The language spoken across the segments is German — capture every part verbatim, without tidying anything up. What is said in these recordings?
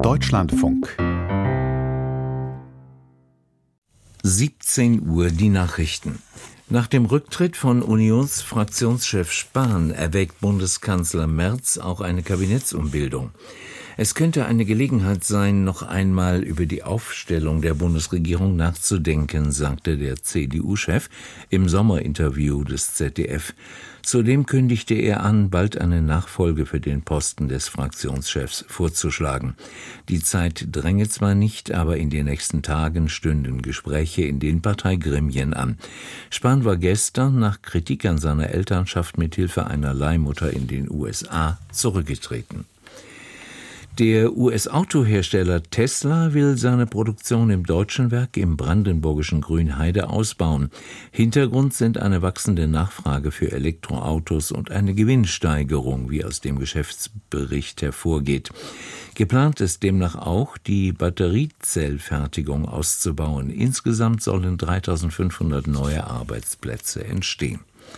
Deutschlandfunk. siebzehn Uhr die Nachrichten. Nach dem Rücktritt von Unionsfraktionschef Spahn erwägt Bundeskanzler Merz auch eine Kabinettsumbildung. Es könnte eine Gelegenheit sein, noch einmal über die Aufstellung der Bundesregierung nachzudenken, sagte der C D U-Chef im Sommerinterview des Z D F. Zudem kündigte er an, bald eine Nachfolge für den Posten des Fraktionschefs vorzuschlagen. Die Zeit dränge zwar nicht, aber in den nächsten Tagen stünden Gespräche in den Parteigremien an. Spahn war gestern nach Kritik an seiner Elternschaft mit Hilfe einer Leihmutter in den U S A zurückgetreten. Der U S-Autohersteller Tesla will seine Produktion im deutschen Werk im brandenburgischen Grünheide ausbauen. Hintergrund sind eine wachsende Nachfrage für Elektroautos und eine Gewinnsteigerung, wie aus dem Geschäftsbericht hervorgeht. Geplant ist demnach auch, die Batteriezellfertigung auszubauen. Insgesamt sollen dreitausendfünfhundert neue Arbeitsplätze entstehen.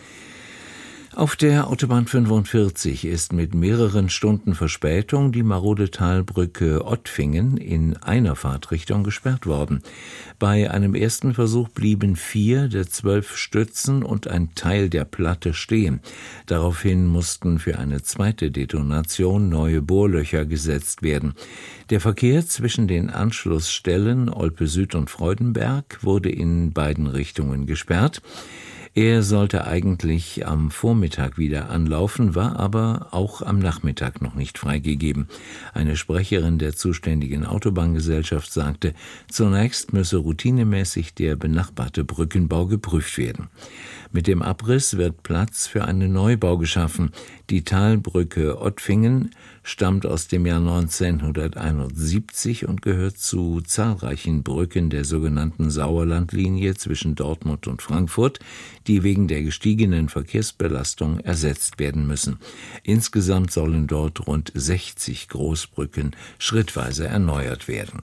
Auf der Autobahn fünfundvierzig ist mit mehreren Stunden Verspätung die marode Talbrücke Ottfingen in einer Fahrtrichtung gesperrt worden. Bei einem ersten Versuch blieben vier der zwölf Stützen und ein Teil der Platte stehen. Daraufhin mussten für eine zweite Detonation neue Bohrlöcher gesetzt werden. Der Verkehr zwischen den Anschlussstellen Olpe Süd und Freudenberg wurde in beiden Richtungen gesperrt. Er sollte eigentlich am Vormittag wieder anlaufen, war aber auch am Nachmittag noch nicht freigegeben. Eine Sprecherin der zuständigen Autobahngesellschaft sagte, zunächst müsse routinemäßig der benachbarte Brückenbau geprüft werden. Mit dem Abriss wird Platz für einen Neubau geschaffen. Die Talbrücke Ottfingen stammt aus dem Jahr neunzehnhunderteinundsiebzig und gehört zu zahlreichen Brücken der sogenannten Sauerlandlinie zwischen Dortmund und Frankfurt, die wegen der gestiegenen Verkehrsbelastung ersetzt werden müssen. Insgesamt sollen dort rund sechzig Großbrücken schrittweise erneuert werden.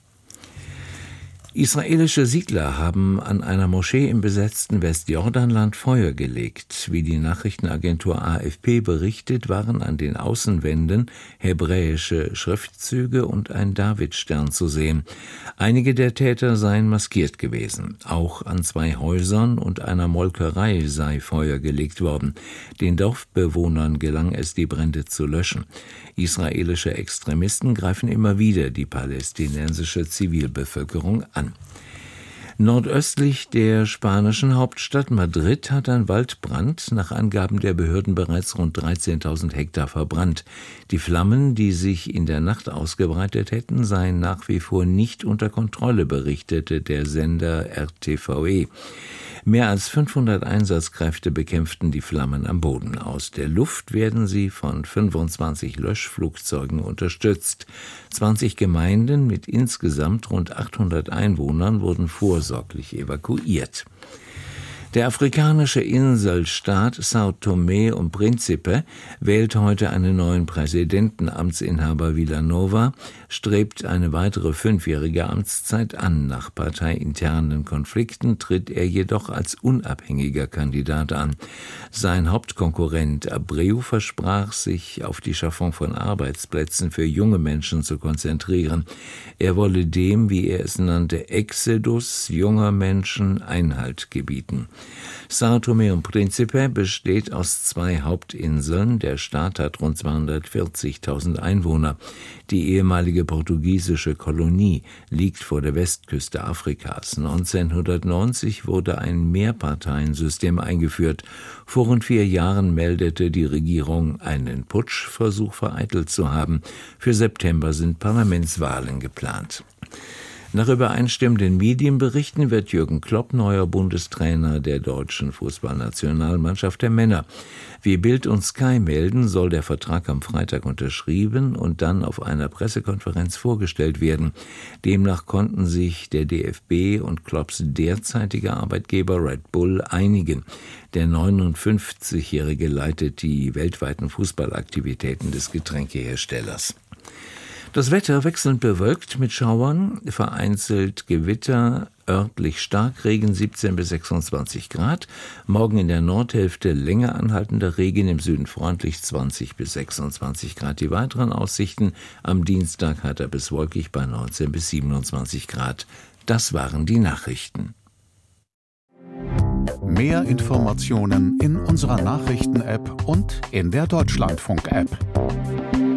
Israelische Siedler haben an einer Moschee im besetzten Westjordanland Feuer gelegt. Wie die Nachrichtenagentur A F P berichtet, waren an den Außenwänden hebräische Schriftzüge und ein Davidstern zu sehen. Einige der Täter seien maskiert gewesen. Auch an zwei Häusern und einer Molkerei sei Feuer gelegt worden. Den Dorfbewohnern gelang es, die Brände zu löschen. Israelische Extremisten greifen immer wieder die palästinensische Zivilbevölkerung an. Nordöstlich der spanischen Hauptstadt Madrid hat ein Waldbrand nach Angaben der Behörden bereits rund dreizehntausend Hektar verbrannt. Die Flammen, die sich in der Nacht ausgebreitet hätten, seien nach wie vor nicht unter Kontrolle, berichtete der Sender R T V E. Mehr als fünfhundert Einsatzkräfte bekämpften die Flammen am Boden. Aus der Luft werden sie von fünfundzwanzig Löschflugzeugen unterstützt. zwanzig Gemeinden mit insgesamt rund achthundert Einwohnern wurden vorsorglich evakuiert. Der afrikanische Inselstaat São Tomé und Príncipe wählt heute einen neuen Präsidenten. Amtsinhaber Villanova strebt eine weitere fünfjährige Amtszeit an. Nach parteiinternen Konflikten tritt er jedoch als unabhängiger Kandidat an. Sein Hauptkonkurrent Abreu versprach, sich auf die Schaffung von Arbeitsplätzen für junge Menschen zu konzentrieren. Er wolle dem, wie er es nannte, Exodus junger Menschen Einhalt gebieten. São Tomé und Príncipe besteht aus zwei Hauptinseln. Der Staat hat rund zweihundertvierzigtausend Einwohner. Die ehemalige portugiesische Kolonie liegt vor der Westküste Afrikas. neunzehnhundertneunzig wurde ein Mehrparteiensystem eingeführt. Vor rund vier Jahren meldete die Regierung, einen Putschversuch vereitelt zu haben. Für September sind Parlamentswahlen geplant. Nach übereinstimmenden Medienberichten wird Jürgen Klopp neuer Bundestrainer der deutschen Fußballnationalmannschaft der Männer. Wie Bild und Sky melden, soll der Vertrag am Freitag unterschrieben und dann auf einer Pressekonferenz vorgestellt werden. Demnach konnten sich der D F B und Klopps derzeitiger Arbeitgeber Red Bull einigen. Der neunundfünfzigjährige leitet die weltweiten Fußballaktivitäten des Getränkeherstellers. Das Wetter wechselnd bewölkt mit Schauern, vereinzelt Gewitter, örtlich Starkregen, siebzehn bis sechsundzwanzig Grad. Morgen in der Nordhälfte länger anhaltender Regen, im Süden freundlich, zwanzig bis sechsundzwanzig Grad. Die weiteren Aussichten: am Dienstag heiter bis wolkig bei neunzehn bis siebenundzwanzig Grad. Das waren die Nachrichten. Mehr Informationen in unserer Nachrichten-App und in der Deutschlandfunk-App.